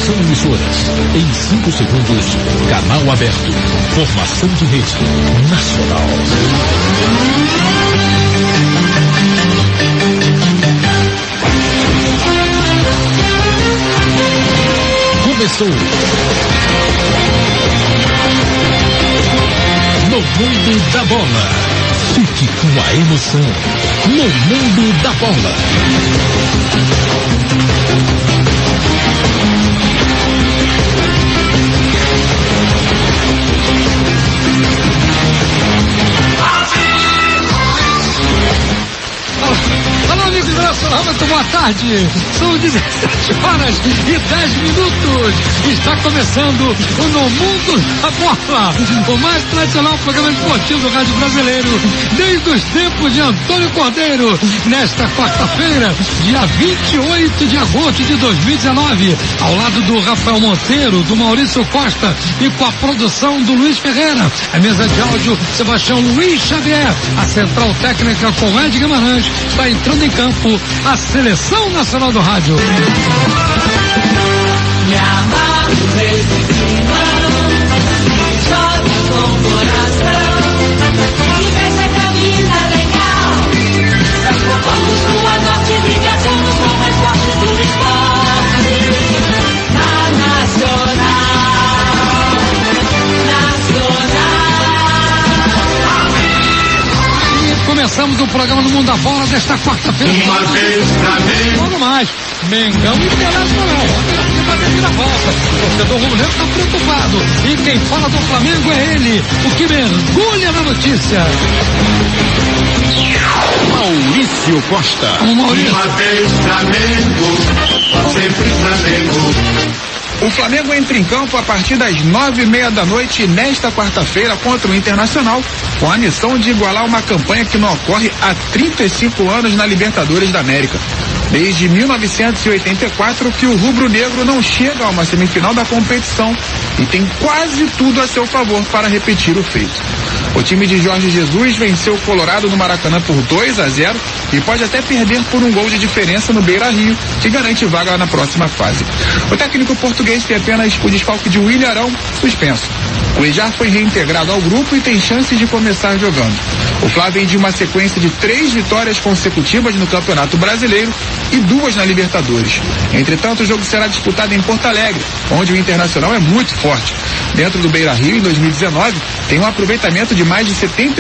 Conexão Emissoras. Em 5 segundos, canal aberto. Formação de rede nacional. Começou. No Mundo da Bola. Fique com a emoção. No Mundo da Bola. Alô, amigo internacional, muito boa tarde. São 17h10. Está começando o No Mundo da Bola, o mais tradicional programa esportivo do rádio brasileiro, desde os tempos de Antônio Cordeiro, nesta quarta-feira, dia 28 de agosto de 2019, ao lado do Rafael Monteiro, do Maurício Costa e com a produção do Luiz Ferreira. A mesa de áudio, Sebastião Luiz Xavier, a central técnica com Ed Guimarães. Está entrando em campo a Seleção Nacional do Rádio. Me amarro nesse timão, jogo com coração, e veste a camisa legal, transformamos sua norte, brigamos com mais forte do esporte, na Nacional. Começamos o programa no Mundo da Bola desta quarta-feira. Uma vez Flamengo. Logo mais, Mengão e Internacional. A volta. O torcedor rubro-negro está preocupado. E quem fala do Flamengo é ele, o que mergulha na notícia. Maurício Costa. Maurício. Uma vez Flamengo, sempre Flamengo. O Flamengo entra em campo a partir das 9h30 nesta quarta-feira contra o Internacional, com a missão de igualar uma campanha que não ocorre há 35 anos na Libertadores da América. Desde 1984 que o rubro-negro não chega a uma semifinal da competição e tem quase tudo a seu favor para repetir o feito. O time de Jorge Jesus venceu o Colorado no Maracanã por 2-0 e pode até perder por um gol de diferença no Beira-Rio, que garante vaga na próxima fase. O técnico português tem apenas o desfalque de William Arão suspenso. O Ejar foi reintegrado ao grupo e tem chances de começar jogando. O Flá vem de uma sequência de 3 vitórias consecutivas no Campeonato Brasileiro e 2 na Libertadores. Entretanto, o jogo será disputado em Porto Alegre, onde o Internacional é muito forte. Dentro do Beira-Rio, em 2019, tem um aproveitamento de mais de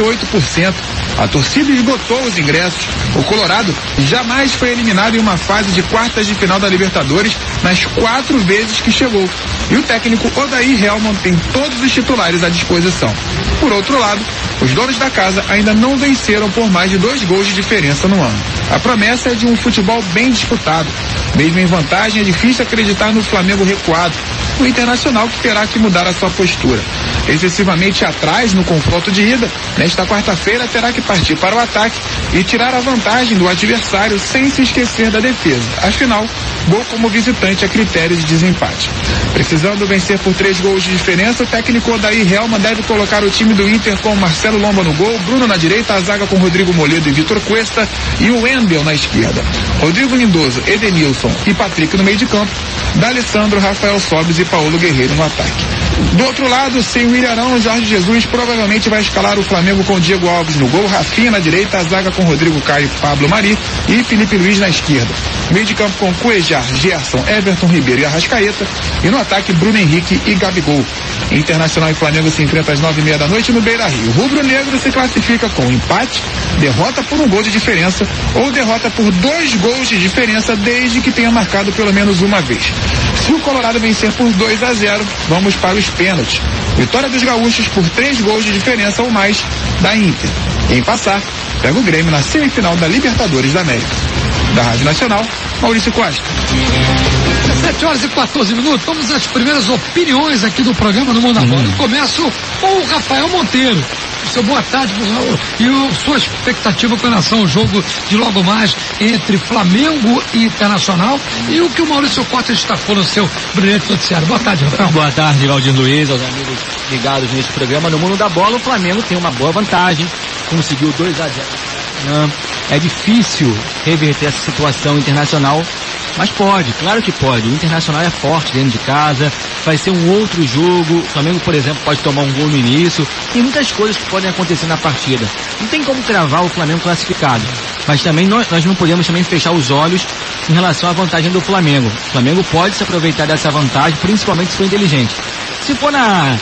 78%. A torcida esgotou os ingressos. O Colorado jamais foi eliminado em uma fase de quartas de final da Libertadores nas 4 vezes que chegou. E o técnico Odair Hellmann tem todos os titulares à disposição. Por outro lado, os donos da casa ainda não venceram por mais de 2 gols de diferença no ano. A promessa é de um futebol bem disputado. Mesmo em vantagem, é difícil acreditar no Flamengo recuado. O Internacional que terá que mudar a sua postura. Excessivamente atrás no confronto de ida, nesta quarta-feira terá que partir para o ataque e tirar a vantagem do adversário sem se esquecer da defesa. Afinal, gol como visitante é critério de desempate. Precisando vencer por 3 gols de diferença, o técnico Odair Hellmann deve colocar o time do Inter com Marcelo Lomba no gol, Bruno na direita, a zaga com Rodrigo Moledo e Vitor Cuesta e o Wendel na esquerda. Rodrigo Lindoso, Edenilson e Patrick no meio de campo, D'Alessandro, Rafael Sobis e Paulo Guerreiro no ataque. Do outro lado, sem o William Arão, Jorge Jesus provavelmente vai escalar o Flamengo com Diego Alves no gol, Rafinha na direita, a zaga com Rodrigo Caio, Pablo Mari e Felipe Luiz na esquerda. Meio de campo com Cuejar, Gerson, Everton Ribeiro e Arrascaeta e no ataque Bruno Henrique e Gabigol. Internacional e Flamengo se enfrentam às 9h30 no Beira-Rio. O rubro-negro se classifica com empate, derrota por um gol de diferença ou derrota por 2 gols de diferença desde que tenha marcado pelo menos uma vez. Se o Colorado vencer por 2-0, vamos para os pênaltis. Vitória dos gaúchos por 3 gols de diferença ou mais da Inter. Quem passar, pega o Grêmio na semifinal da Libertadores da América. Da Rádio Nacional, Maurício Costa. 7h14. Vamos às primeiras opiniões aqui do programa no Mundo da Bola. Eu começo com o Rafael Monteiro. Seu boa tarde e sua expectativa com relação ao jogo de logo mais entre Flamengo e Internacional e o que o Maurício Costa destacou no seu brilhante noticiário. Boa tarde, Rafael. Boa tarde, Valdir Luiz, aos amigos ligados neste programa. No Mundo da Bola, o Flamengo tem uma boa vantagem, conseguiu 2-0. É difícil reverter essa situação internacional Mas pode, claro que pode. O Internacional é forte dentro de casa, vai ser um outro jogo. O Flamengo, por exemplo, pode tomar um gol no início. Tem muitas coisas que podem acontecer na partida. Não tem como cravar o Flamengo classificado. Mas também nós não podemos também fechar os olhos em relação à vantagem do Flamengo. O Flamengo pode se aproveitar dessa vantagem, principalmente se for inteligente. Se for na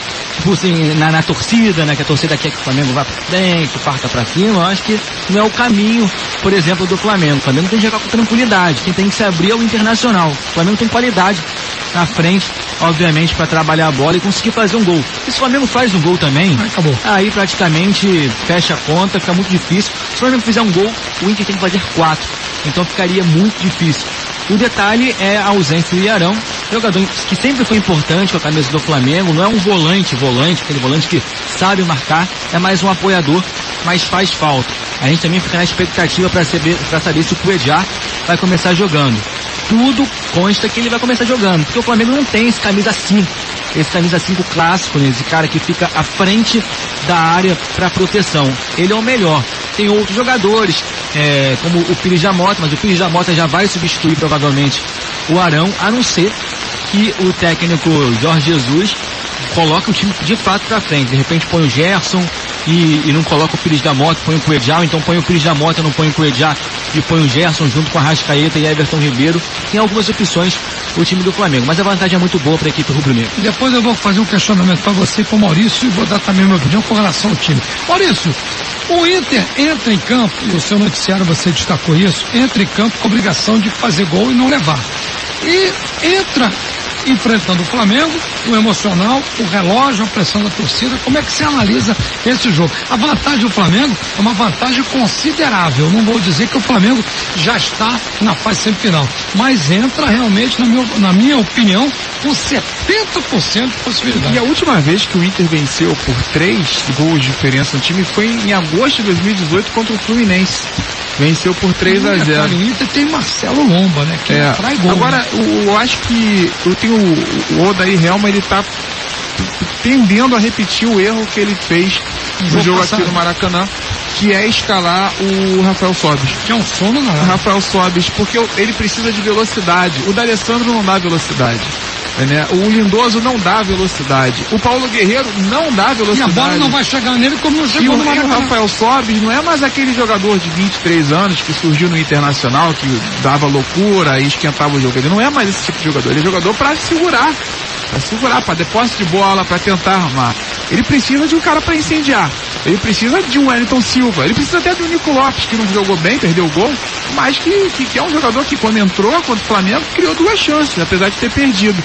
torcida, né, que a torcida quer que o Flamengo vá pra frente, que parta pra cima, eu acho que não é o caminho, por exemplo, do Flamengo. O Flamengo tem que jogar com tranquilidade, quem tem que se abrir é o Internacional. O Flamengo tem qualidade na frente, obviamente, para trabalhar a bola e conseguir fazer um gol. E se o Flamengo faz um gol também, acabou. Aí praticamente fecha a conta, fica muito difícil. Se o Flamengo fizer um gol, o Inter tem que fazer 4. Então ficaria muito difícil. O detalhe é a ausência do Ilharão, jogador que sempre foi importante com a camisa do Flamengo, não é um volante, aquele volante que sabe marcar, é mais um apoiador, mas faz falta. A gente também fica na expectativa para saber se o Cuejá vai começar jogando. Tudo consta que ele vai começar jogando, porque o Flamengo não tem esse camisa 5, esse camisa 5 clássico, né? Esse cara que fica à frente da área para proteção. Ele é o melhor. Tem outros jogadores, como o Pires da Mota, mas o Pires da Mota já vai substituir provavelmente o Arão, a não ser que o técnico Jorge Jesus coloque o time de fato para frente. De repente põe o Gerson e não coloca o Pires da Mota, põe o Cuejá, ou então põe o Pires da Mota, não põe o Cuejá e põe o Gerson junto com a Arrascaeta e Everton Ribeiro. Tem algumas opções o time do Flamengo, mas a vantagem é muito boa para a equipe rubro-negra. Depois eu vou fazer um questionamento para você e para o Maurício e vou dar também a minha opinião com relação ao time. Maurício, o Inter entra em campo, e o seu noticiário você destacou isso, entra em campo com a obrigação de fazer gol e não levar. E entra enfrentando o Flamengo, o emocional, o relógio, a pressão da torcida. Como é que você analisa esse jogo? A vantagem do Flamengo é uma vantagem considerável. Não vou dizer que o Flamengo já está na fase semifinal, mas entra realmente, na minha opinião, com 70% de possibilidade. E a última vez que o Inter venceu por 3 gols de diferença no time foi em agosto de 2018 contra o Fluminense. Venceu por 3-0. O Inter tem Marcelo Lomba, né? Que atrai gol. Agora, né? eu acho que eu tenho o Odair Helma, ele tá tendendo a repetir o erro que ele fez no jogo aqui no Maracanã, que é escalar o Rafael Sobis. Que é um sono, não é? Rafael Sobis, porque ele precisa de velocidade. O D'Alessandro não dá velocidade. Né? O Lindoso não dá velocidade. O Paulo Guerreiro não dá velocidade. E a bola não vai chegar nele como não chegou no Maracanã. E o Rafael Sobis não é mais aquele jogador de 23 anos que surgiu no Internacional, que dava loucura e esquentava o jogo. Ele não é mais esse tipo de jogador. Ele é jogador para segurar, para depósito de bola, para tentar armar. Ele precisa de um cara para incendiar. Ele precisa de um Wellington Silva. Ele precisa até do Nico Lopes, que não jogou bem, perdeu o gol, mas que é um jogador que, quando entrou contra o Flamengo, criou 2 chances, apesar de ter perdido.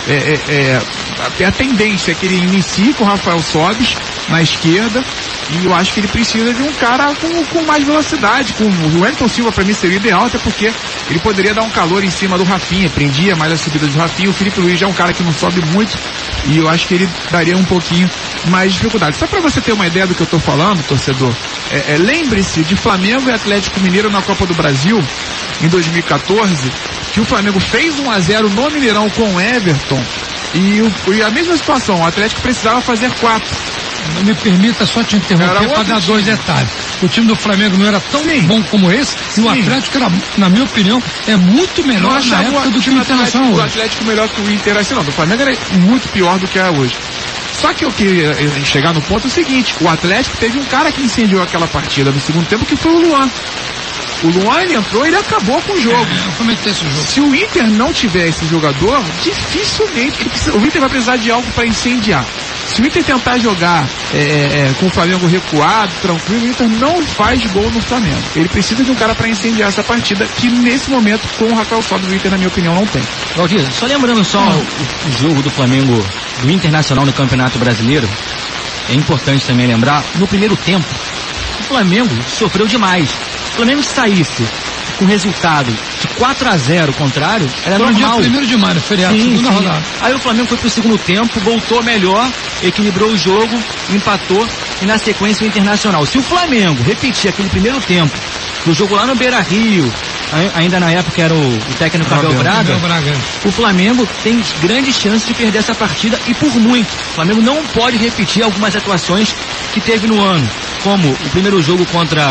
A tendência é que ele inicie com o Rafael Sobis na esquerda, e eu acho que ele precisa de um cara com mais velocidade. O Wellington Silva, para mim, seria ideal, até porque ele poderia dar um calor em cima do Rafinha, prendia mais a subida do Rafinha. O Felipe Luiz já é um cara que não sobe muito, e eu acho que ele daria um pouquinho mais de dificuldade. Só para você ter uma ideia do que eu estou falando, torcedor, lembre-se de Flamengo e Atlético Mineiro na Copa do Brasil em 2014, que o Flamengo fez 1-0 no Mineirão com o Everton, e a mesma situação, o Atlético precisava fazer 4. Me permita só te interromper para dar 2 detalhes. O time do Flamengo não era tão bom como esse, e o Atlético era, na minha opinião, é muito melhor na época do que o Internacional hoje. O Atlético melhor que o Inter, assim, não, do Flamengo era muito pior do que é hoje. Só que eu queria chegar no ponto seguinte: o Atlético teve um cara que incendiou aquela partida no segundo tempo, que foi o Luan. O Luan, ele entrou e ele acabou com o jogo. Se o Inter não tiver esse jogador, dificilmente o Inter vai precisar de algo para incendiar. Se o Inter tentar jogar com o Flamengo recuado, tranquilo, o Inter não faz gol no Flamengo. Ele precisa de um cara para incendiar essa partida, que nesse momento, com o Rafael Sobis, o Inter, na minha opinião, não tem. Valdir, só lembrando o jogo do Flamengo, do Internacional no Campeonato Brasileiro, é importante também lembrar, no primeiro tempo, o Flamengo sofreu demais. Se o Flamengo saísse com resultado de 4-0 contrário, era normal. Dia 1º de maio, feriado, segunda rodada. Aí o Flamengo foi pro segundo tempo, voltou melhor, equilibrou o jogo, empatou, e na sequência o Internacional. Se o Flamengo repetir aquele primeiro tempo, do jogo lá no Beira-Rio, ainda na época era o técnico Abel Braga, o Flamengo tem grandes chances de perder essa partida, e por muito. O Flamengo não pode repetir algumas atuações que teve no ano, como o primeiro jogo contra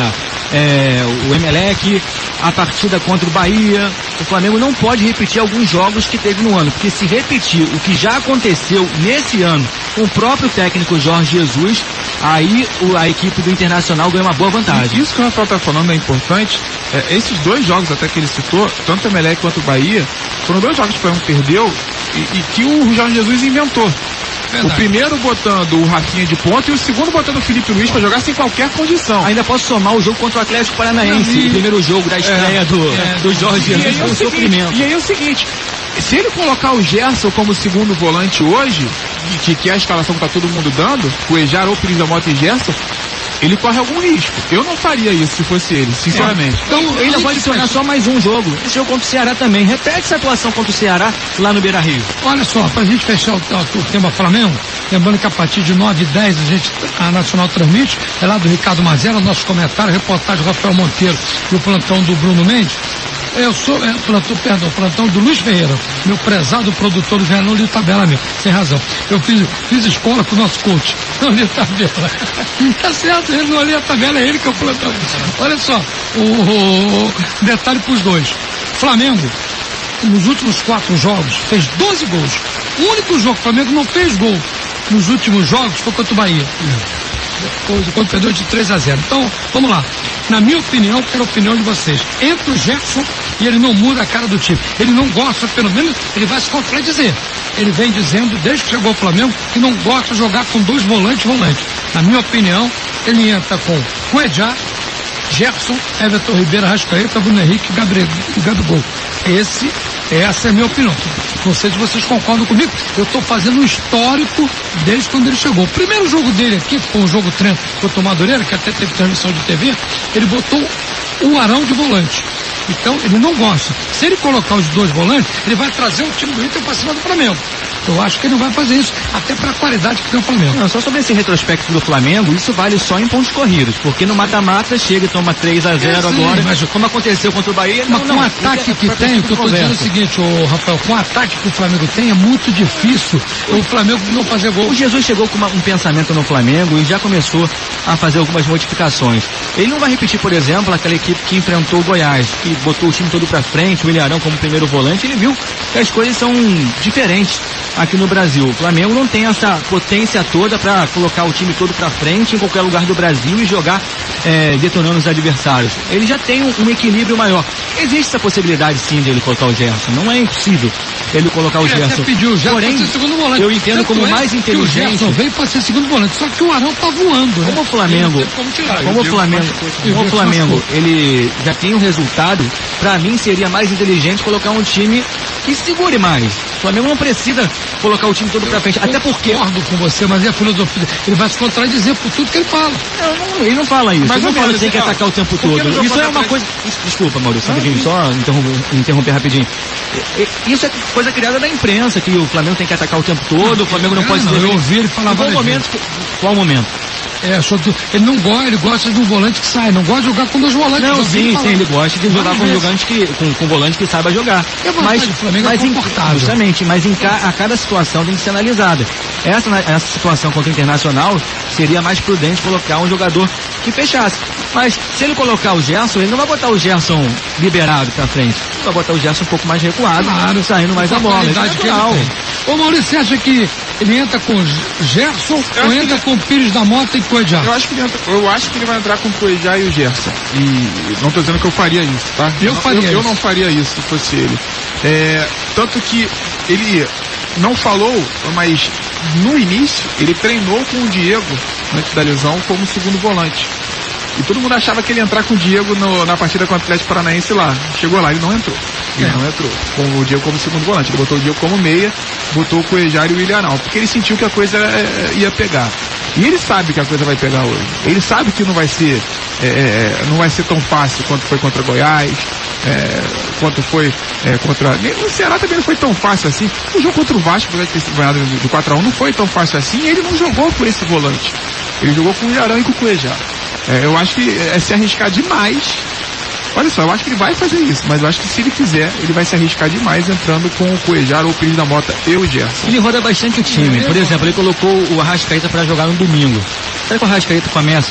o Emelec, a partida contra o Bahia. O Flamengo não pode repetir alguns jogos que teve no ano, porque se repetir o que já aconteceu nesse ano com o próprio técnico Jorge Jesus, aí a equipe do Internacional ganha uma boa vantagem. Isso que o Rafael está falando é importante. Esses dois jogos até que ele citou, tanto o Emelec quanto o Bahia, foram dois jogos que o Flamengo perdeu e que o Jorge Jesus inventou. Verdade. O primeiro botando o Rafinha de ponta e o segundo botando o Felipe Luiz para jogar sem qualquer condição. Ainda posso somar o jogo contra o Atlético Paranaense, o primeiro jogo da estreia do Jorge Jesus com o sofrimento. E aí é o seguinte, se ele colocar o Gerson como segundo volante hoje, que é a escalação que tá todo mundo dando, o Ejar ou Pires da Mota e Gerson, ele corre algum risco. Eu não faria isso se fosse ele, sinceramente. Então, ele ainda pode sonhar só mais um jogo. Esse jogo contra o Ceará também. Repete essa atuação contra o Ceará lá no Beira-Rio. Olha só, pra gente fechar o tema Flamengo, lembrando que a partir de 9h10 a Nacional transmite, é lá do Ricardo Mazella, nossos comentários, reportagem do Rafael Monteiro e o plantão do Bruno Mendes. Eu sou, plantão do Luiz Ferreira, meu prezado produtor do Não li tabela mesmo, sem razão. Eu fiz escola com o nosso coach, não li tabela. Tá certo, ele não li a tabela, é ele que é o plantão. Olha só, o detalhe pros dois. Flamengo, nos últimos 4 jogos, fez 12 gols. O único jogo que o Flamengo não fez gol nos últimos jogos foi contra o Bahia. Quando perdeu de 3-0. Então, vamos lá. Na minha opinião, quero a opinião de vocês. Entra o Gerson e ele não muda a cara do time. Ele não gosta, pelo menos, ele vai se contradizer. Ele vem dizendo, desde que chegou ao Flamengo, que não gosta de jogar com 2 volantes. Na minha opinião, ele entra com Cuejá, Gerson, Everton Ribeiro, Arrascaeta, Bruno Henrique e Gabigol. Essa é a minha opinião. Não sei se vocês concordam comigo. Eu estou fazendo um histórico desde quando ele chegou. O primeiro jogo dele aqui, que foi um jogo treino contra o Madureira, que até teve transmissão de TV, ele botou o Arão de volante. Então, ele não gosta. Se ele colocar os 2 volantes, ele vai trazer o time do Inter para cima do Flamengo. Eu acho que ele não vai fazer isso, até para a qualidade que tem o Flamengo. Não, só sobre esse retrospecto do Flamengo, isso vale só em pontos corridos, porque no mata-mata chega e toma 3-0 agora, mas como aconteceu contra o Bahia... Mas com o ataque que tem, o que eu estou dizendo é o seguinte, Rafael, com o ataque que o Flamengo tem, é muito difícil o Flamengo não fazer gol. O Jesus chegou com um pensamento no Flamengo e já começou a fazer algumas modificações. Ele não vai repetir, por exemplo, aquela equipe que enfrentou o Goiás, que botou o time todo pra frente, o Ilharão como primeiro volante, ele viu que as coisas são diferentes aqui no Brasil. O Flamengo não tem essa potência toda para colocar o time todo pra frente em qualquer lugar do Brasil e jogar detonando os adversários. Ele já tem um equilíbrio maior. Existe essa possibilidade sim de ele colocar o Gerson. Não é impossível ele colocar o Gerson. Pediu já porém, ser segundo volante. Eu entendo Tanto como mais inteligente. O Gerson veio para ser segundo volante, só que o Arão tá voando. Como o Flamengo, ele já tem um resultado, pra mim seria mais inteligente colocar um time que segure mais. O Flamengo não precisa colocar o time todo pra frente, até porque... Eu concordo com você, mas é a filosofia. Ele vai se contradizer por tudo que ele fala. Ele não fala isso. Mas ele não fala que tem que atacar o tempo todo. Isso é uma coisa... Desculpa, Maurício, só interromper rapidinho. Isso é coisa criada da imprensa, que o Flamengo tem que atacar o tempo todo, o Flamengo não pode... Eu ouvi ele falar Qual momento? Ele não gosta, ele gosta de um volante que sai, não gosta de jogar com 2 volantes. Não, sim, ele gosta de jogar com volante que saiba jogar. Mas a cada situação tem que ser analisada. Essa situação contra o Internacional seria mais prudente colocar um jogador que fechasse. Mas se ele colocar o Gerson, ele não vai botar o Gerson liberado pra frente. Ele vai botar o Gerson um pouco mais recuado, saindo mais a bola. Ô Maurício, você acha que ele entra com Gerson ou entra com Pires da Mota e Cuejá? Eu acho que ele vai entrar com o Cuejá e o Gerson. E não estou dizendo que eu faria isso, tá? Eu não faria isso se fosse ele. Tanto que ele não falou, mas no início ele treinou com o Diego, antes da lesão, como segundo volante. E todo mundo achava que ele ia entrar com o Diego na partida contra o Atlético Paranaense lá. Chegou lá, ele não entrou. Ele não entrou. Com o Diego como segundo volante. Ele botou o Diego como meia, botou o Cuejá e o Ilharão. Porque ele sentiu que a coisa ia pegar. E ele sabe que a coisa vai pegar hoje. Ele sabe que não vai ser tão fácil quanto foi contra Goiás, quanto foi contra... O Ceará também não foi tão fácil assim. O jogo contra o Vasco, apesar de ter sido ganhado de 4-1, não foi tão fácil assim. E ele não jogou com esse volante. Ele jogou com o Ilharão e com o Cuejá. Eu acho que é se arriscar demais. Olha só, eu acho que ele vai fazer isso, mas eu acho que se ele fizer, ele vai se arriscar demais entrando com o Cuejá ou o Pires da Mota e o Gerson. Ele roda bastante o time. Por exemplo, ele colocou o Arrascaeta para jogar no domingo. Será que o Arrascaeta começa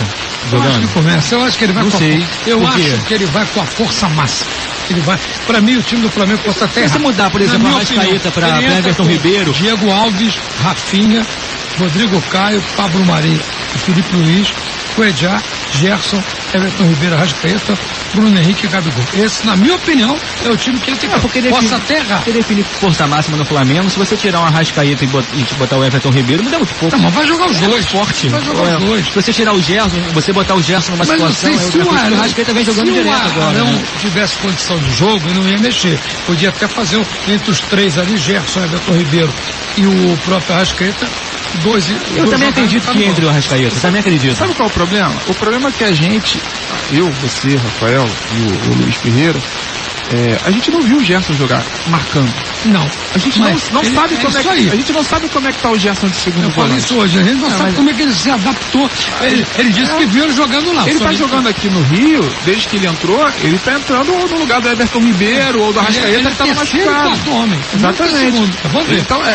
Eu acho jogando? que começa. Eu acho que ele vai Não com sei. Eu Por acho quê? que ele vai com a força máxima. Ele vai. Pra mim, o time do Flamengo possa até Se você errar. mudar, por exemplo, Na a minha Arrascaeta opinião, pra ele entra Everton com Ribeiro. Diego Alves, Rafinha, Rodrigo Caio, Pablo Maria, Felipe Luiz, Cuejá, Gerson, Everton Ribeiro, Arrascaeta, Bruno Henrique e Gabigol. Esse, na minha opinião, é o time que ele tem que possa até errar. Porque define força máxima no Flamengo, se você tirar um Arrascaeta e botar o Everton Ribeiro, muda muito pouco. Não, mas vai jogar os dois. Forte. Vai jogar os dois. Se você tirar o Gerson, você botar o Gerson numa Mas não situação, sei se o Arrascaeta vem jogando direto agora. Arão Né? tivesse condição de jogo, ele não ia mexer. Podia até fazer entre os três ali, Gerson, Everton Ribeiro e o próprio Arrascaeta, Eu também acredito que entre o Arrascaeta, também acredito. Sabe qual é o problema? O problema é que a gente, eu, você, Rafael e o Luiz Ferreira, a gente não viu o Gerson jogar marcando. Não. A gente não sabe como isso aí. a gente não sabe como é que tá o Gerson de segundo Eu falei volante. isso hoje, a gente não sabe como é que ele se adaptou. Ele disse que viu ele jogando lá. Ele tá jogando aqui no Rio, desde que ele entrou, ele tá entrando no lugar do Everton Ribeiro ou do Arrascaeta que tava machucado. Homem. Exatamente. Vamos ver. Então,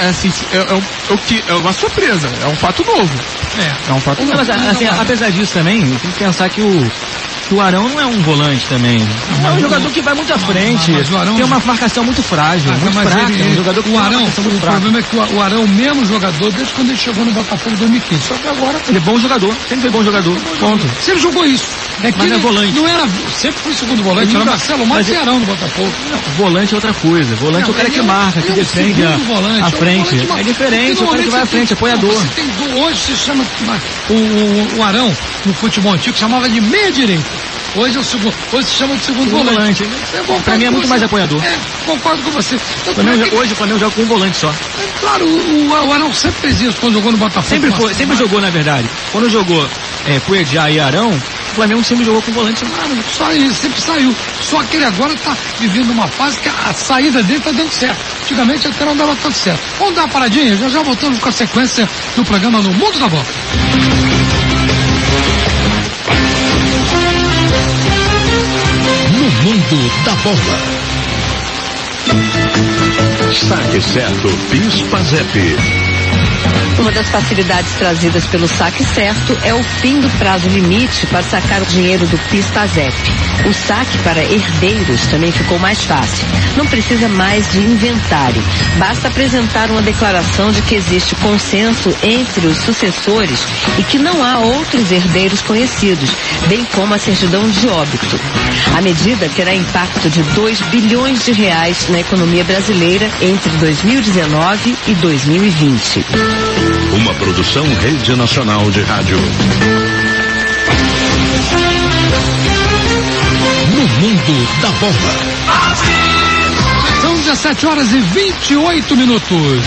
é uma surpresa, é um fato novo. É um fato Não, novo. mas, assim, apesar disso também, tem que pensar que o Arão não é um volante também. É um jogador que vai muito à frente. mas o Arão- tem uma marcação muito frágil, muito fraca. Um jogador que o tem uma Arão, marcação muito o fraca. problema é que o Arão é o mesmo jogador desde quando ele chegou no Botafogo em 2015. Só que agora Ele é bom jogador, sempre foi bom jogador. Ponto. sempre jogou isso. É que Mas não é ele volante. Não era, sempre foi segundo volante, Ele era nunca- Marcelo mas Matos e ele- Arão no Botafogo. Volante é outra coisa. Volante é o cara que marca, que defende à frente. É diferente, o cara que vai à frente, apoiador. Você tem, hoje se chama o Arão no futebol antigo chamava de meia direita. Hoje é o segundo, hoje se chama de segundo volante. Eu concordo Pra mim é com muito você. mais apoiador. Concordo com você. Hoje o Flamengo joga com um volante só. Claro, o Arão sempre fez isso quando jogou no Botafogo. Sempre jogou, na verdade. Quando jogou Cuejá e Arão, o Flamengo sempre jogou com volante. Só isso, sempre saiu. Só que ele agora está vivendo uma fase que a saída dele está dando certo. Antigamente até não dava tanto certo. Vamos dar uma paradinha, já voltamos com a sequência do programa No Mundo da Bola. No Mundo da Bola. Saque certo, Pispazep. Uma das facilidades trazidas pelo Saque Certo é o fim do prazo limite para sacar o dinheiro do PIS/PASEP. O saque para herdeiros também ficou mais fácil. Não precisa mais de inventário. Basta apresentar uma declaração de que existe consenso entre os sucessores e que não há outros herdeiros conhecidos, bem como a certidão de óbito. A medida terá impacto de R$2 bilhões na economia brasileira entre 2019 e 2020. Uma produção Rede Nacional de Rádio. No Mundo da Bola. São 17 horas e 28 minutos.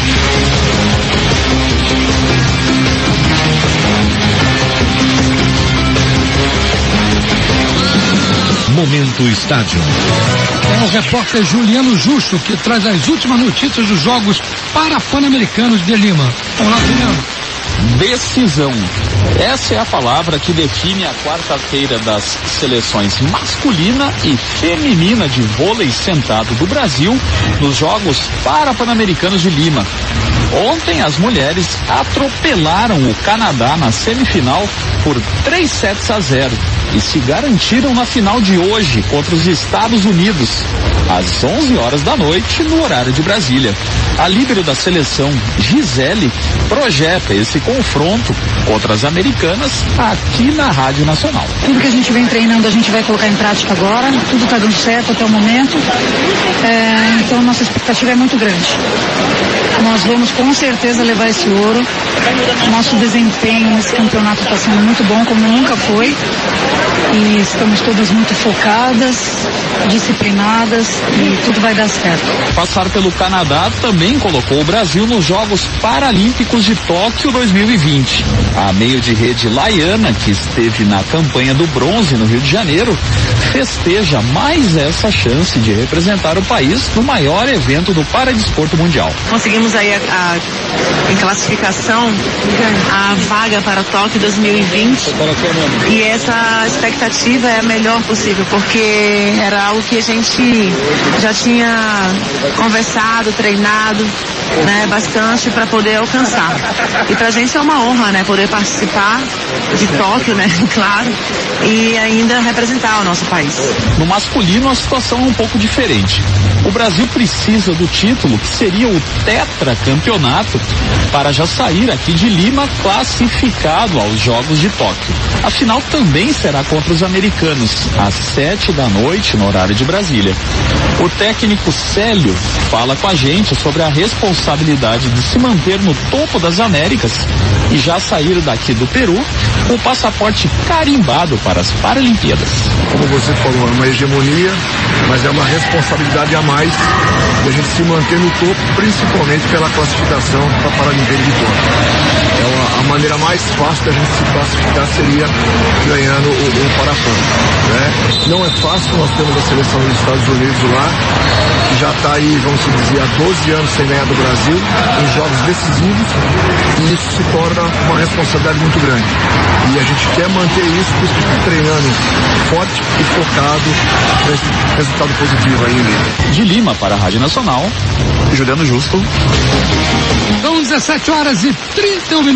Momento Estádio. É o repórter Juliano Justo que traz as últimas notícias dos Jogos Pan-Americanos de Lima. Olá, Juliano. Decisão. Essa é a palavra que define a quarta-feira das seleções masculina e feminina de vôlei sentado do Brasil nos Jogos Pan-Americanos de Lima. Ontem as mulheres atropelaram o Canadá na semifinal por 3-0 e se garantiram na final de hoje contra os Estados Unidos, às 11 horas da noite no horário de Brasília. A líbero da seleção, Gisele, projeta esse confronto contra as americanas aqui na Rádio Nacional. Tudo que a gente vem treinando a gente vai colocar em prática agora, tudo está dando certo até o momento, então nossa expectativa é muito grande. Nós vamos com certeza levar esse ouro. Nosso desempenho nesse campeonato está sendo muito bom, como nunca foi. E estamos todas muito focadas, disciplinadas e tudo vai dar certo. Passar pelo Canadá também colocou o Brasil nos Jogos Paralímpicos de Tóquio 2020. A meio de rede Laiana, que esteve na campanha do bronze no Rio de Janeiro, festeja mais essa chance de representar o país no maior evento do paradesporto mundial. Conseguimos aí em classificação a vaga para Tóquio 2020 e essa expectativa é a melhor possível, porque era algo que a gente já tinha conversado, treinado né, bastante para poder alcançar. E pra gente é uma honra, né, poder participar de Tóquio, né, claro, e ainda representar o nosso país. No masculino a situação é um pouco diferente. O Brasil precisa do título, que seria o tetracampeonato, para já sair aqui de Lima classificado aos Jogos de Tóquio. A final também será contra os americanos, às 19h, no horário de Brasília. O técnico Célio fala com a gente sobre a responsabilidade de se manter no topo das Américas e já sair daqui do Peru com o passaporte carimbado para as Paralimpíadas. Como você falou, é uma hegemonia, mas é uma responsabilidade a mais de a gente se manter no topo, principalmente pela classificação para a Paralimpíada de Tóquio. A maneira mais fácil da gente se classificar seria ganhando o Parapan, né? Não é fácil, nós temos a seleção dos Estados Unidos lá, que já está aí, vamos dizer, há 12 anos sem ganhar do Brasil, em jogos decisivos, e isso se torna uma responsabilidade muito grande. E a gente quer manter isso, por isso que está treinando forte e focado para esse resultado positivo aí em Lima. De Lima para a Rádio Nacional, Juliano Justo. São 17h31.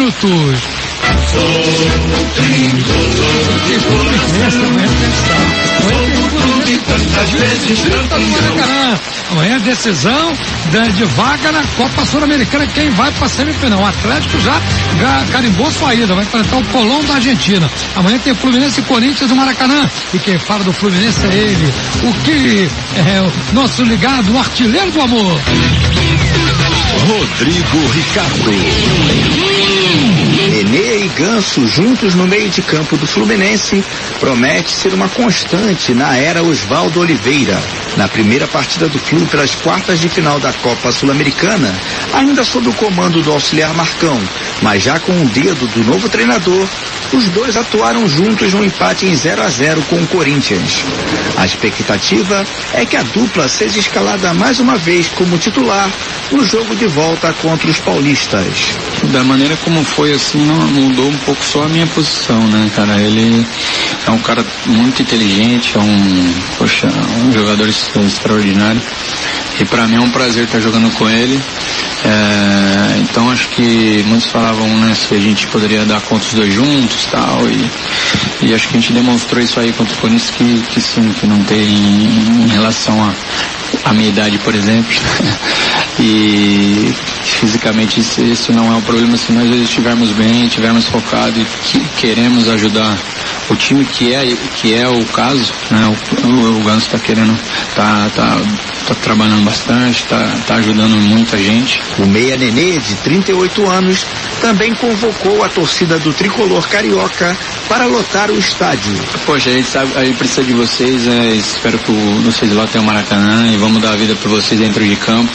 Amanhã decisão de vaga na Copa Sul-Americana. Quem vai para a semifinal? O Atlético já carimbou sua ida, vai enfrentar o Colón da Argentina. Amanhã tem Fluminense e Corinthians no Maracanã. E quem fala do Fluminense é ele, o que é o nosso ligado, o artilheiro do amor, Rodrigo Ricardo. Nenê e Ganso juntos no meio de campo do Fluminense promete ser uma constante na era Oswaldo Oliveira. Na primeira partida do clube pelas quartas de final da Copa Sul-Americana, ainda sob o comando do auxiliar Marcão, mas já com o dedo do novo treinador, os dois atuaram juntos no empate em 0-0 com o Corinthians. A expectativa é que a dupla seja escalada mais uma vez como titular no jogo de volta contra os paulistas. Da maneira como foi, assim, mudou um pouco só a minha posição, né, cara? Ele é um cara muito inteligente, é um jogador extraordinário. E pra mim é um prazer estar jogando com ele. Então acho que muitos falavam, né, se a gente poderia dar conta os dois juntos e tal. E acho que a gente demonstrou isso aí contra o Corinthians que sim, que não tem em relação a minha idade, por exemplo. E fisicamente isso não é um problema se nós estivermos bem, estivermos focados e queremos ajudar o time, que é o caso, né? O Ganso está querendo, tá trabalhando bastante, tá ajudando muita gente. O meia Nenê, de 38 anos, também convocou a torcida do tricolor carioca para lotar o estádio. Poxa, a gente sabe, a gente precisa de vocês, espero que vocês lotem o Maracanã e vamos dar a vida para vocês dentro de campo,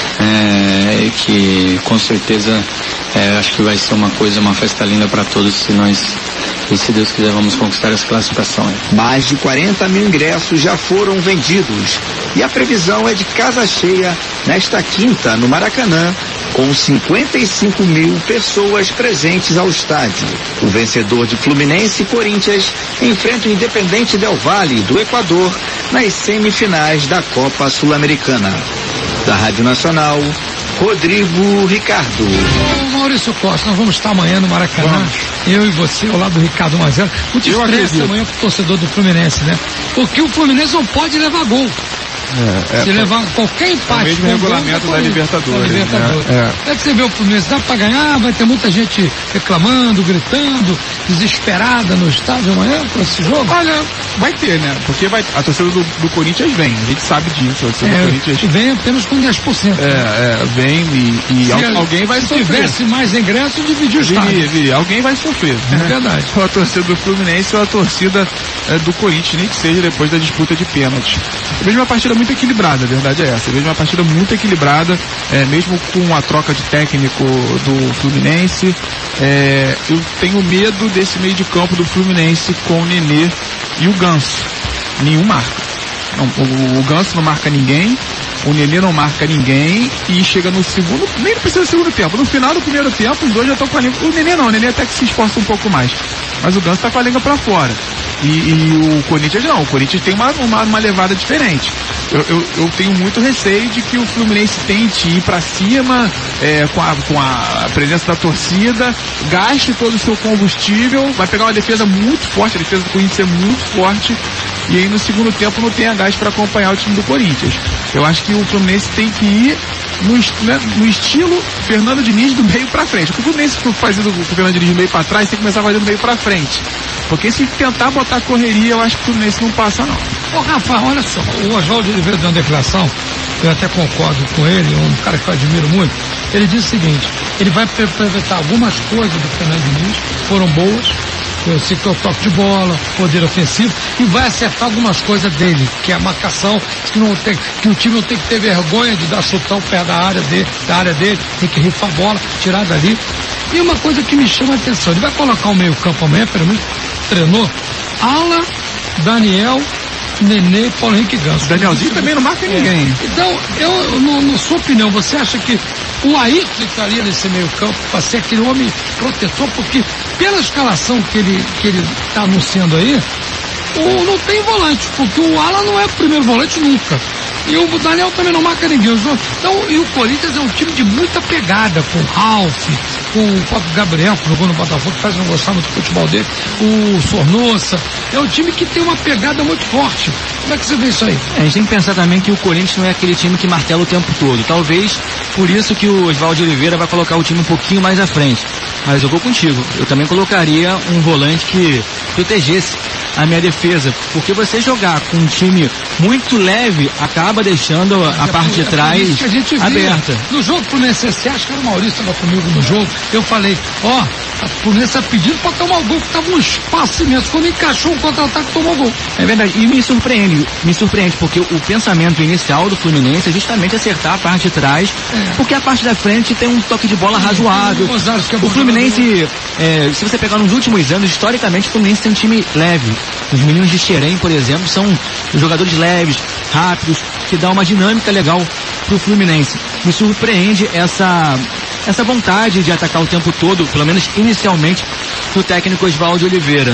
que com certeza acho que vai ser uma festa linda para todos, e se Deus quiser vamos conquistar essa classificação. Mais de 40 mil ingressos já foram vendidos e a previsão é de casa cheia nesta quinta no Maracanã, com 55 mil pessoas presentes ao estádio. O vencedor de Fluminense e Corinthians enfrenta o Independente Del Valle do Equador nas semifinais da Copa Sul-Americana. Da Rádio Nacional, Rodrigo Ricardo. Maurício Costa, nós vamos estar amanhã no Maracanã, eu e você, ao lado do Ricardo Mazero. Muito estresse amanhã pro torcedor do Fluminense, né? Porque o Fluminense não pode levar gol. Se levar qualquer empate. É o mesmo regulamento da Libertadores. É que você vê o Fluminense, dá pra ganhar, vai ter muita gente reclamando, gritando, desesperada no estádio amanhã com esse jogo. Olha, vai ter, né? Porque a torcida do Corinthians vem, a gente sabe disso. A torcida do Corinthians vem apenas com 10%. Vem e alguém vai sofrer. Se tivesse mais ingressos, dividir o estádio. Alguém vai sofrer. É verdade. Ou a torcida do Fluminense ou a torcida do Corinthians, nem que seja depois da disputa de pênaltis. Mesmo uma partida muito equilibrada, a verdade é essa. Eu vejo uma partida muito equilibrada, mesmo com a troca de técnico do Fluminense. Eu tenho medo desse meio de campo do Fluminense com o Nenê e o Ganso. Nenhum marca. Não, o Ganso não marca ninguém, o Nenê não marca ninguém e chega no segundo, nem precisa do segundo tempo. No final do primeiro tempo, os dois já estão com a língua. O Nenê até que se esforça um pouco mais. mas o Ganso tá com a língua pra fora. E o Corinthians não, o Corinthians tem uma levada diferente. Eu tenho muito receio de que o Fluminense tente ir pra cima com a presença da torcida, gaste todo o seu combustível, vai pegar uma defesa muito forte, a defesa do Corinthians é muito forte, e aí no segundo tempo não tenha gás para acompanhar o time do Corinthians. Eu acho que o Fluminense tem que ir no estilo Fernando Diniz do meio pra frente. O Fluminense fazendo o Fernando Diniz do meio pra trás, tem que começar a fazer do meio pra frente. Porque se tentar botar correria, eu acho que o Fluminense não passa, não. Ô, Rafa, olha só, o Oswaldo Oliveira deu uma declaração, eu até concordo com ele, um cara que eu admiro muito. Ele diz o seguinte: ele vai aproveitar algumas coisas do Fernando Diniz, foram boas, que é o toque de bola, poder ofensivo, e vai acertar algumas coisas dele, que é a marcação, que o time não tem que ter vergonha de dar chutão perto da área dele, tem que rifar a bola, tirar dali. E uma coisa que me chama a atenção, ele vai colocar o meio campo amanhã, pelo menos treinou, Ala, Daniel, Nenê, Paulo Henrique Ganso. Danielzinho também não marca ninguém. Então, na sua opinião, você acha que o Ayrton estaria nesse meio campo para ser aquele homem protetor? Porque pela escalação que ele está anunciando aí, não tem volante, porque o Ala não é o primeiro volante nunca. E o Daniel também não marca ninguém. Então, e o Corinthians é um time de muita pegada, com o Ralf, com o próprio Gabriel, que jogou no Botafogo, que faz não gostar muito do futebol dele, o Sornosa. É um time que tem uma pegada muito forte. Como é que você vê isso aí? A gente tem que pensar também que o Corinthians não é aquele time que martela o tempo todo. Talvez por isso que o Oswaldo Oliveira vai colocar o time um pouquinho mais à frente. Mas eu vou contigo. Eu também colocaria um volante que protegesse a minha defesa. Porque você jogar com um time muito leve acaba deixando a parte de trás aberta. No jogo Fluminense, você acha que era o Maurício que estava comigo no jogo? Eu falei, a Fluminense está pedindo para tomar o gol, que estava um espaço imenso. Quando encaixou um contra-ataque, tomou o gol. É verdade, e me surpreende, porque o pensamento inicial do Fluminense é justamente acertar a parte de trás, porque a parte da frente tem um toque de bola razoável. O Fluminense, se você pegar nos últimos anos, historicamente o Fluminense tem um time leve. Os meninos de Xerém, por exemplo, são jogadores leves, rápidos, que dá uma dinâmica legal pro Fluminense. Me surpreende essa vontade de atacar o tempo todo, pelo menos inicialmente, do técnico Oswaldo Oliveira.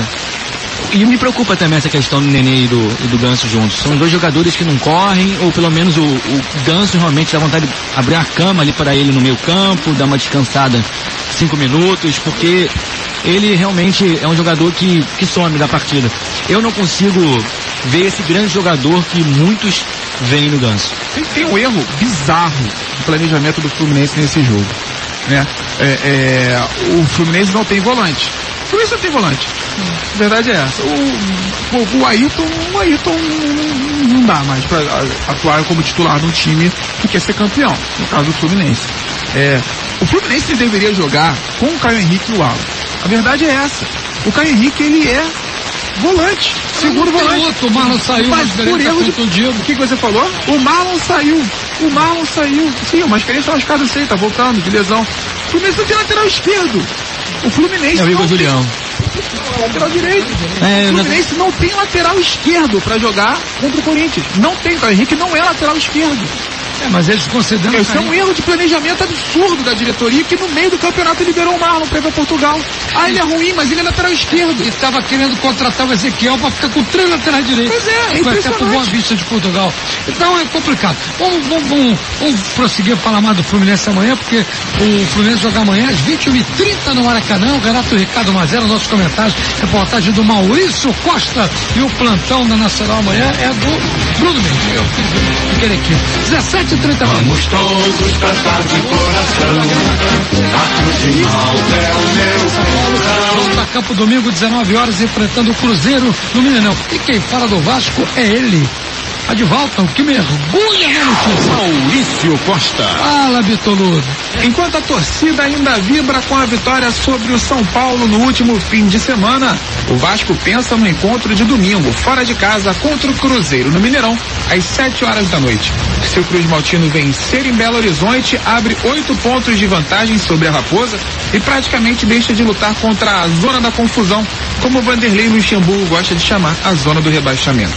E me preocupa também essa questão do Nenê e do Ganso juntos. São dois jogadores que não correm, ou pelo menos o Ganso realmente dá vontade de abrir a cama ali para ele no meio campo, dar uma descansada 5 minutos, porque ele realmente é um jogador que some da partida. Eu não consigo ver esse grande jogador que muitos veem no Ganso. Tem um erro bizarro no planejamento do Fluminense nesse jogo, né? O Fluminense não tem volante. O Fluminense não tem volante. A verdade é essa. O Ayrton não dá mais para atuar como titular de um time que quer ser campeão, no caso do Fluminense. O Fluminense deveria jogar com o Caio Henrique e o Alan. A verdade é essa. O Caio Henrique, ele é volante, segundo volante. O Marlon saiu, mas por erro de... O que você falou? O Marlon saiu. Sim, o Mascarenhas tá machucado, eu sei, tá voltando de lesão. O Fluminense não tem lateral esquerdo. O Fluminense não tem lateral direito. O Fluminense não tem lateral esquerdo pra jogar contra o Corinthians. Não tem, o Caio Henrique não é lateral esquerdo. Mas eles consideram... Isso é um erro de planejamento absurdo da diretoria, que no meio do campeonato liberou o Marlon pra ir pra Portugal. Ele é ruim, mas ele é lateral esquerdo. E tava querendo contratar o Ezequiel pra ficar com 3 laterais direitos. Pois é impressionante. Foi até pro Boa Vista de Portugal. Então é complicado. Vamos prosseguir a falar mais do Fluminense amanhã, porque o Fluminense joga amanhã às 21h30 no Maracanã. O Renato Ricardo Mazera, nossos comentários, reportagem do Maurício Costa, e o plantão da Nacional amanhã é do Bruno Mendes, fiquei aqui. 17h30. Vamos todos cantar de coração. A Cruz de Malta é o meu Volta a campo domingo, 19h, enfrentando o Cruzeiro no Mineirão. E quem fala do Vasco é ele, Advalton, que mergulha na notícia. Maurício Costa. Fala, Bitoludo. Enquanto a torcida ainda vibra com a vitória sobre o São Paulo no último fim de semana, o Vasco pensa no encontro de domingo, fora de casa, contra o Cruzeiro no Mineirão, às 7h da noite. Se o Cruz Maltino vencer em Belo Horizonte, abre 8 pontos de vantagem sobre a Raposa e praticamente deixa de lutar contra a zona da confusão, como o Vanderlei Luxemburgo gosta de chamar a zona do rebaixamento.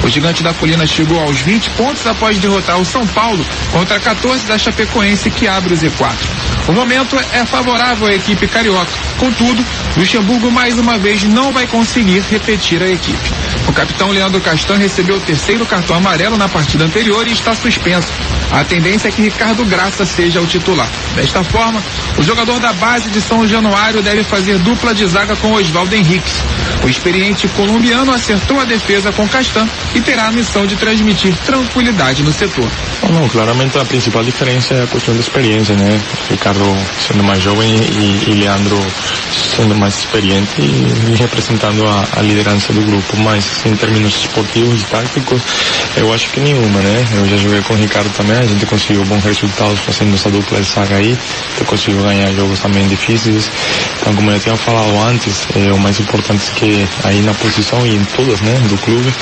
O Gigante da Colina chegou aos 20 pontos após derrotar o São Paulo contra 14 da Chapecoense, que abre o Z4. O momento é favorável à equipe carioca. Contudo, Luxemburgo mais uma vez não vai conseguir repetir a equipe. O capitão Leandro Castan recebeu o terceiro cartão amarelo na partida anterior e está suspenso. A tendência é que Ricardo Graça seja o titular. Desta forma, o jogador da base de São Januário deve fazer dupla de zaga com Oswaldo Henriques. O experiente colombiano acertou a defesa com Castan e terá a missão de transmitir tranquilidade no setor. Não, claramente a principal diferença é a questão da experiência, né? Ricardo sendo mais jovem e Leandro sendo mais experiente e representando a liderança do grupo, mas em termos esportivos e táticos, eu acho que nenhuma, né? Eu já joguei com o Ricardo também, a gente conseguiu bons resultados fazendo essa dupla de zaga aí, eu consigo ganhar jogos também difíceis. Então, como eu tinha falado antes, o mais importante é que aí na posição e em todas, né, do clube,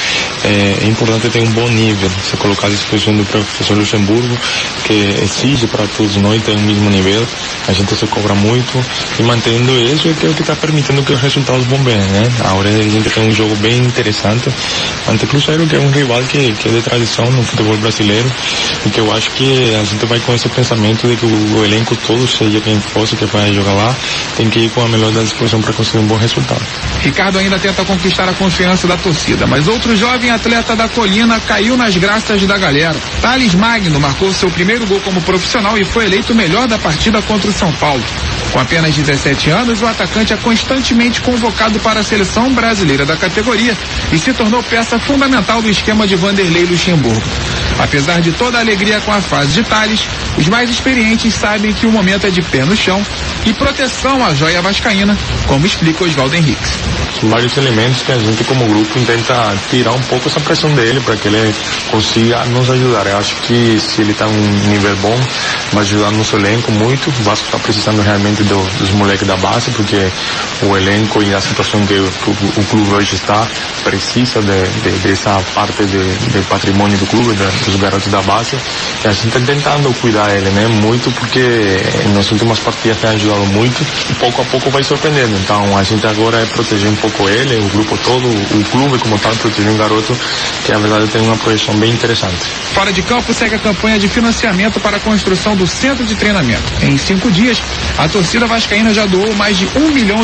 é importante ter um bom nível, se colocar à disposição do professor Luxemburgo, que exige para todos nós ter o mesmo nível, a gente se cobra muito e mantendo isso é o que está permitindo que os resultados vão bem, né? Agora a gente tem um jogo bem interessante ante o Cruzeiro, que é um rival que é de tradição no futebol brasileiro e que eu acho que a gente vai com esse pensamento de que o elenco todo, seja quem fosse que vai jogar lá, tem que ir com a melhor da disposição para conseguir um bom resultado. Ricardo ainda tenta conquistar a confiança da torcida, mas outro jovem atleta da Colina caiu nas graças da galera. Thales Magno marcou seu primeiro gol como profissional e foi eleito o melhor da partida contra o São Paulo. Com apenas 17 anos, o atacante é constantemente convocado para a seleção brasileira da categoria e se tornou peça fundamental do esquema de Vanderlei Luxemburgo. Apesar de toda a alegria com a fase de Thales, os mais experientes sabem que o momento é de pé no chão e proteção à joia vascaína, como explica Oswaldo Henriques. Vários elementos que a gente como grupo tenta tirar um pouco essa pressão dele para que ele consiga nos ajudar. Eu acho que se ele está em um nível bom, vai ajudar nosso elenco muito. O Vasco está precisando realmente dos moleques da base, porque o elenco e a situação que o clube hoje está precisa dessa parte de patrimônio do clube, dos garotos da base. E a gente está tentando cuidar ele, né? Muito, porque nas últimas partidas tem ajudado muito e pouco a pouco vai surpreendendo. Então a gente agora é proteger um pouco ele, o grupo todo, o clube como tal, proteger um garoto que na verdade tem uma projeção bem interessante. Fora de campo segue a campanha de financiamento para a construção do centro de treinamento. Em 5 dias, a torcida vascaína já doou mais de R$1 milhão.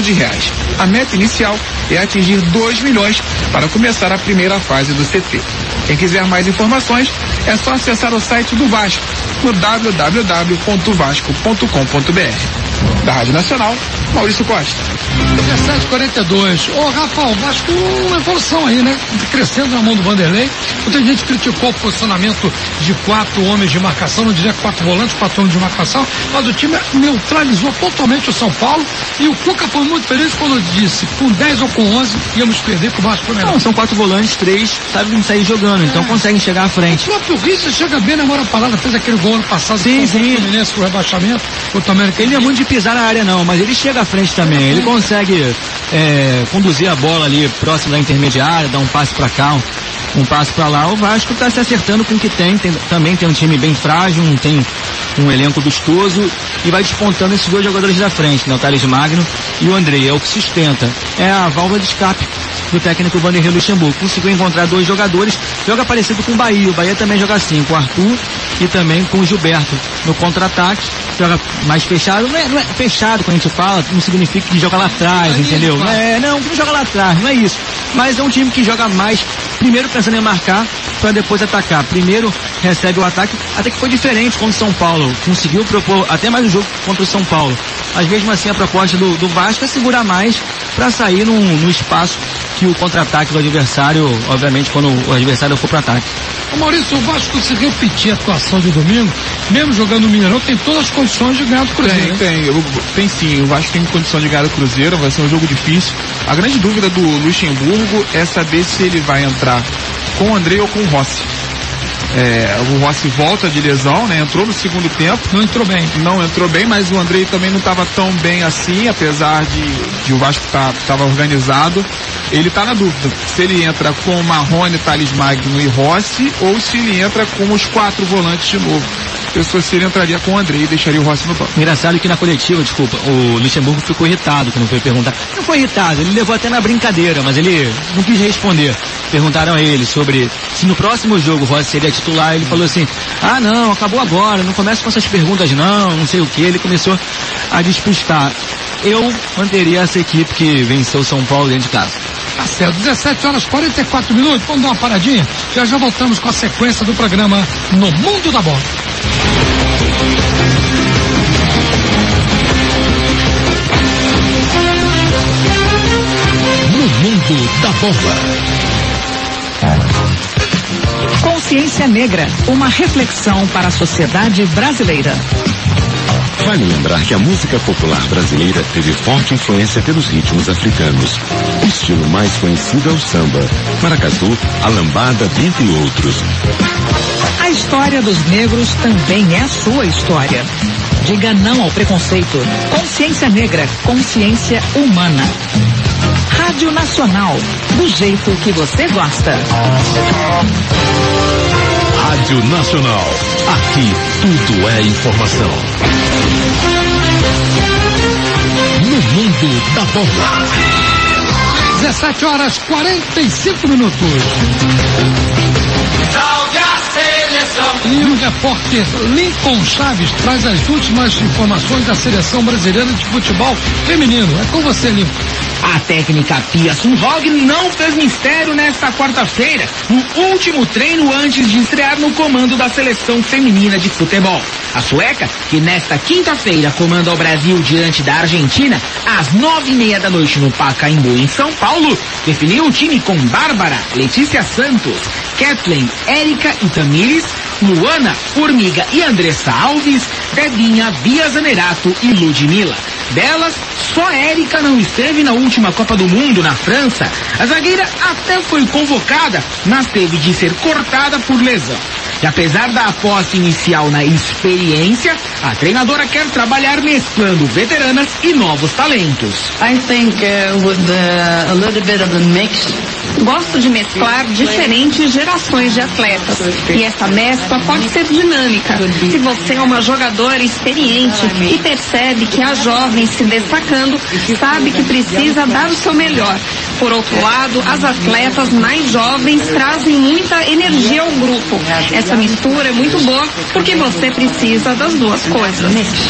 A meta inicial é atingir 2 milhões para começar a primeira fase do CT. Quem quiser mais informações, é só acessar o site do Vasco no www.vasco.com.br. Da Rádio Nacional, Maurício Costa. 17:42. Ô, Rafa, o Vasco uma evolução aí, né? Crescendo na mão do Vanderlei. Muita gente criticou o posicionamento de 4 homens de marcação, não diria 4 volantes, 4 homens de marcação, mas o time neutralizou totalmente o São Paulo e o Cuca foi muito feliz quando disse, com 10 ou com 11, íamos perder pro Vasco Fluminense. Não, são 4 volantes, 3 sabem sair jogando, então conseguem chegar à frente. O próprio Rissa chega bem na maior palavra, fez aquele gol ano passado, sim. O Fluminense com o rebaixamento, o América. Ele não é muito de pisar na área não, mas ele chega à frente também, ele consegue conduzir a bola ali próximo da intermediária, dar um passe pra cá, um passe pra lá. O Vasco tá se acertando com o que também tem um time bem frágil, tem um elenco vistoso e vai despontando esses 2 jogadores da frente, né? O Thales Magno e o Andrei, é o que sustenta, é a válvula de escape do técnico Vanderlei Luxemburgo. Conseguiu encontrar 2 jogadores, joga parecido com o Bahia também joga assim, com o Arthur e também com o Gilberto no contra-ataque, joga mais fechado, não é fechado quando a gente fala, não significa que joga lá atrás, entendeu? Não joga lá atrás, não é isso, mas é um time que joga mais, primeiro pensando em marcar, para depois atacar, primeiro recebe o ataque, até que foi diferente quando o São Paulo conseguiu propor até mais um jogo contra o São Paulo, mas mesmo assim a proposta do Vasco é segurar mais para sair no espaço que o contra-ataque do adversário, obviamente, quando o adversário for para ataque. Ô Maurício, o Vasco, se repetir a atuação de domingo, mesmo jogando no Mineirão, tem todas as condições de ganhar do Cruzeiro. Tem sim, o Vasco tem condição de ganhar do Cruzeiro, vai ser um jogo difícil. A grande dúvida do Luxemburgo é saber se ele vai entrar com o Andrei ou com o Rossi. O Rossi volta de lesão, né? Entrou no segundo tempo. Não entrou bem, mas o Andrei também não estava tão bem assim, apesar de o Vasco estava organizado. Ele está na dúvida se ele entra com Marrone, Thales Magno e Rossi ou se ele entra com os 4 volantes de novo. eu Sociri entraria com o André e deixaria o Rossi no banco. Engraçado que na coletiva, o Luxemburgo ficou irritado quando foi perguntar. Não foi irritado, ele levou até na brincadeira, mas ele não quis responder. Perguntaram a ele sobre se no próximo jogo o Rossi seria titular, ele falou assim, não, acabou agora, não começa com essas perguntas não sei o que, ele começou a despistar. Eu manteria essa equipe que venceu o São Paulo dentro de casa. Tá certo, 17 horas 44 minutos, vamos dar uma paradinha, já voltamos com a sequência do programa No Mundo da Bola. No Mundo da Bola. Consciência Negra, uma reflexão para a sociedade brasileira. Vale lembrar que a música popular brasileira teve forte influência pelos ritmos africanos. O estilo mais conhecido é o samba, maracatu, a lambada, dentre outros. A história dos negros também é a sua história. Diga não ao preconceito. Consciência Negra, consciência humana. Rádio Nacional, do jeito que você gosta. Rádio Nacional, aqui tudo é informação. No Mundo da Bola. 17 horas 45 minutos. Salve a seleção! E o repórter Lincoln Chaves traz as últimas informações da seleção brasileira de futebol feminino. É com você, Lincoln. A técnica Pia Sundhage não fez mistério nesta quarta-feira, no último treino antes de estrear no comando da seleção feminina de futebol. A sueca, que nesta quinta-feira comanda o Brasil diante da Argentina, às 9:30 da noite no Pacaembu, em São Paulo, definiu o time com Bárbara, Letícia Santos, Kathleen, Érica e Tamires, Luana, Formiga e Andressa Alves, Debinha, Bia Zanerato e Ludmilla. Delas, só Érica não esteve na última Copa do Mundo na França. A zagueira até foi convocada, mas teve de ser cortada por lesão. E apesar da aposta inicial na experiência, a treinadora quer trabalhar mesclando veteranas e novos talentos. I think with a little bit of a mix. Gosto de mesclar diferentes gerações de atletas. E essa mescla pode ser dinâmica. Se você é uma jogadora experiente e percebe que há jovens se destacando, sabe que precisa dar o seu melhor. Por outro lado, as atletas mais jovens trazem muita energia ao grupo. Essa mistura é muito boa porque você precisa das duas coisas.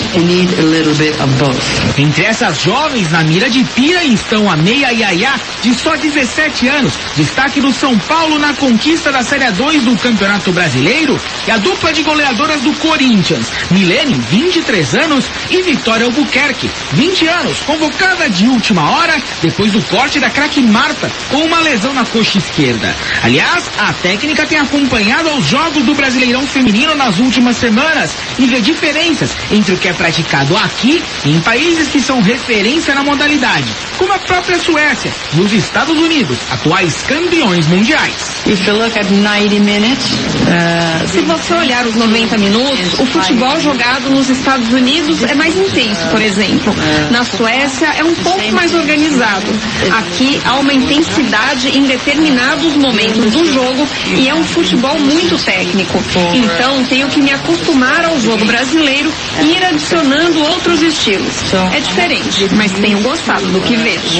Entre essas jovens na mira de Pira estão a meia Yaya, de só 17 anos, destaque do São Paulo na conquista da Série 2 do Campeonato Brasileiro, e a dupla de goleadoras do Corinthians, Milene, 23 anos, e Vitória Albuquerque, 20 anos, convocada de última hora depois do corte da craque Marta com uma lesão na coxa esquerda. Aliás, a técnica tem acompanhado aos jogos do Brasileirão Feminino nas últimas semanas e vê diferenças entre o que é praticado aqui e em países que são referência na modalidade, como a própria Suécia e os Estados Unidos, atuais campeões mundiais. If you look at 90 minutes, se você olhar os 90 minutos, o futebol jogado nos Estados Unidos é mais intenso, por exemplo. Na Suécia é um pouco mais organizado. Aqui há uma intensidade em determinados momentos do jogo e é um futebol muito técnico. Então tenho que me acostumar ao jogo brasileiro e ir adicionando outros estilos. É diferente, mas tenho gostado do que vejo.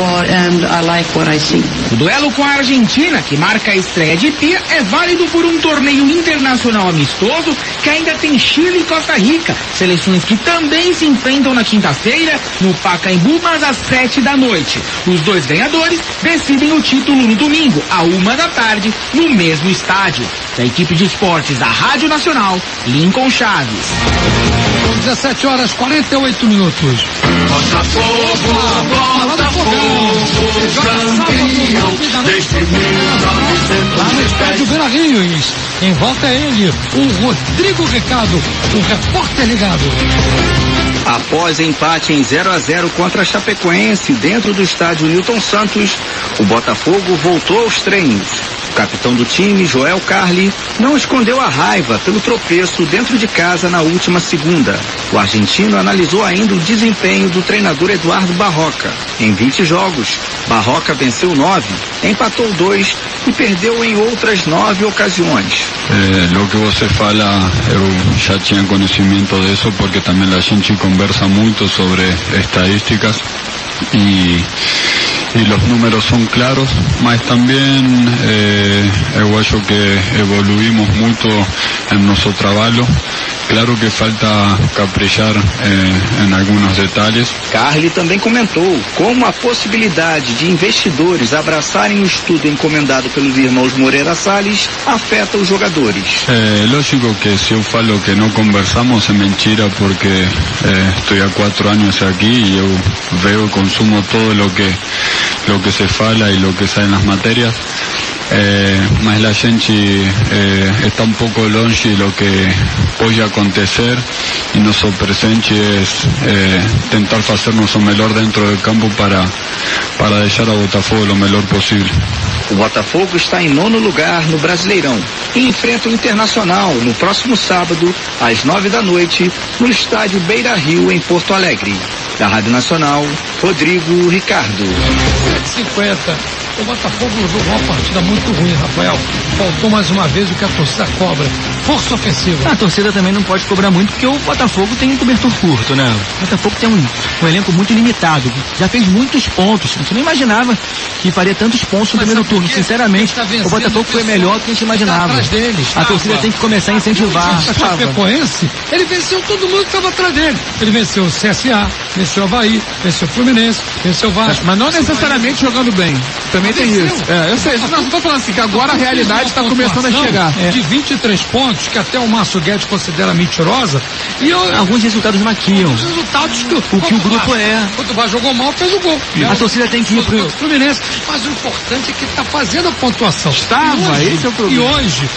O duelo com a Argentina, que marca a estreia de Pia, é válido por um torneio internacional amistoso que ainda tem Chile e Costa Rica, seleções que também se enfrentam na quinta-feira no Pacaembu, mas às 7 da noite. Os dois ganhadores decidem o título no domingo, à 1 da tarde, no mesmo estádio. Da equipe de esportes da Rádio Nacional, Lincoln Chaves. 17 horas 48 minutos. Botafogo, campeão deste mundo. Lá no estádio Beira-Rio, em volta é ele, o Rodrigo Recado, o repórter ligado. Após empate em 0-0 contra a Chapecoense dentro do estádio Newton Santos, o Botafogo voltou aos treinos. O capitão do time, Joel Carli, não escondeu a raiva pelo tropeço dentro de casa na última segunda. O argentino analisou ainda o desempenho do treinador Eduardo Barroca. Em 20 jogos, Barroca venceu 9, empatou 2 e perdeu em outras 9 ocasiões. Lo que você fala, eu já tinha conhecimento disso, porque também a gente conversa muito sobre estadísticas e los números son claros, mas también eu acho que evoluímos muito en nuestro trabalho. Claro que falta caprichar em alguns detalhes. Carli também comentou como a possibilidade de investidores abraçarem o estudo encomendado pelos irmãos Moreira Salles afeta os jogadores. Lógico que se eu falo que não conversamos é mentira, porque estou há 4 anos aqui e eu veo e consumo todo lo que se fala e lo que sai nas matérias. Mas a gente está um pouco longe do que pode acontecer e nosso presente é tentar fazer nosso melhor dentro do campo para deixar a Botafogo o melhor possível. O Botafogo está em 9º lugar no Brasileirão e enfrenta o Internacional no próximo sábado, às 9 da noite, no estádio Beira Rio, em Porto Alegre. Da Rádio Nacional, Rodrigo Ricardo. 50. O Botafogo jogou uma partida muito ruim, Rafael. Faltou mais uma vez o que a torcida cobra. Força ofensiva. A torcida também não pode cobrar muito, porque o Botafogo tem um cobertor curto, né? O Botafogo tem um elenco muito limitado. Já fez muitos pontos. A gente não imaginava que faria tantos pontos no primeiro turno. Sinceramente, o Botafogo foi melhor do que a gente imaginava. A torcida tem que começar a incentivar. O Chapecoense, ele venceu todo mundo que estava atrás dele. Ele venceu o CSA, venceu o Avaí, venceu o Fluminense, venceu o Vasco. Mas não necessariamente jogando bem. Também tem isso. Eu sei. Não estou falando assim, que agora a realidade está começando a chegar. De 23 pontos, que até o Márcio Guedes considera mentirosa. E alguns resultados maquiam. Os resultados que o grupo é. Quando o Vasco jogou mal, fez o gol. A torcida tem que ir pro Fluminense. Mas o importante é que está fazendo a pontuação. Esse é o problema. E hoje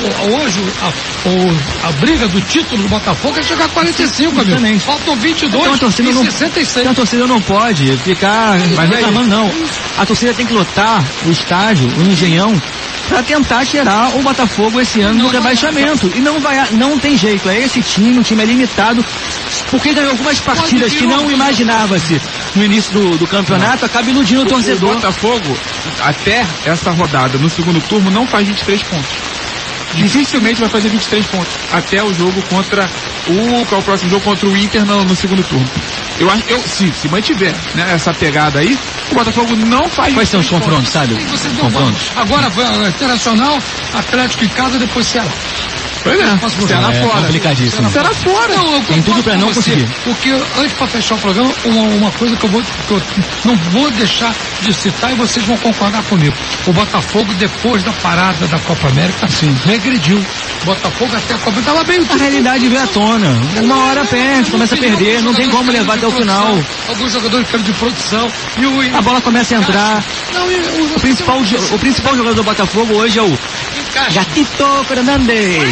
a briga do título do Botafogo é chegar a 45, amigo. Faltam 22 então, e 66. Então a torcida não pode ficar reclamando, não. A torcida tem que lotar o estádio, o Engenhão, para tentar tirar o Botafogo esse ano do rebaixamento. E não tem jeito. É esse time, um time é limitado, porque ganhou algumas partidas que não imaginava-se no início do campeonato, acaba iludindo o torcedor. O Botafogo, até essa rodada, no segundo turno, não faz 23 pontos. Dificilmente vai fazer 23 pontos. Até o jogo contra qual é o próximo jogo contra o Inter no segundo turno. Eu acho que se mantiver, né, essa pegada aí, o Botafogo não faz. Quais são os confrontos, sabe? Confrontos. Agora Internacional, Atlético em casa, depois Ceará. Pois é, Ceará fora. Complicadíssimo. Ceará fora. Tem tudo pra não conseguir. Porque antes pra fechar o programa, uma coisa que eu não vou deixar de citar e vocês vão concordar comigo. O Botafogo, depois da parada da Copa América, regrediu. O Botafogo até a Copa estava bem. A realidade veio à tona. Uma hora perde, começa a perder, não tem como levar até o final. Alguns jogadores ficaram de produção. A bola começa a entrar. O principal jogador do Botafogo hoje é o Gatito Fernandes.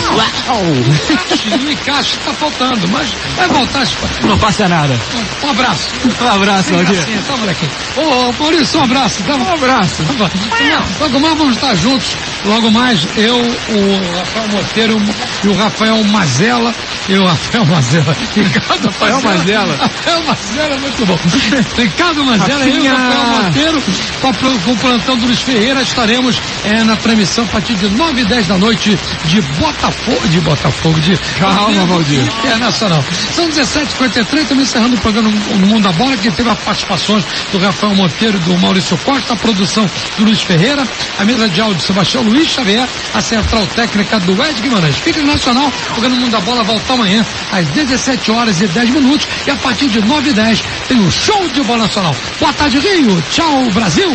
O encaixe está faltando, mas vai voltar. Não passa nada. Um abraço. Um abraço, Valdir. Tá, moleque. Ô, Maurício, um abraço. Um abraço. Logo mais vamos estar juntos. Logo mais eu, o Rafael Monteiro e o Rafael Mazella. Ricardo Rafael Mazella. Rafael Mazella é muito bom. Ricardo Mazella e o Rafael Monteiro, com o plantão do Luiz Ferreira, estaremos na transmissão a partir de 9h10 da noite de Botafogo, Calma, Valdir. Internacional. São 17h53, estamos encerrando o programa no Mundo da Bola, que teve as participações do Rafael Monteiro e do Maurício Costa, a produção do Luiz Ferreira, a mesa de áudio Sebastião Luiz Xavier, a central técnica do Ed Guimarães. Fica no Nacional, o programa Mundo da Bola volta amanhã às 17h10 e a partir de 9h10 tem o show de bola nacional. Boa tarde, Rio. Tchau, Brasil.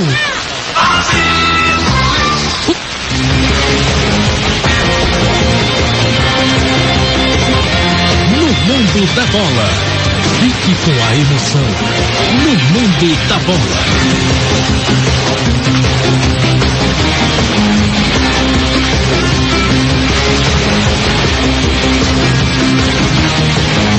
No Mundo da Bola. Fique com a emoção. No Mundo da Bola.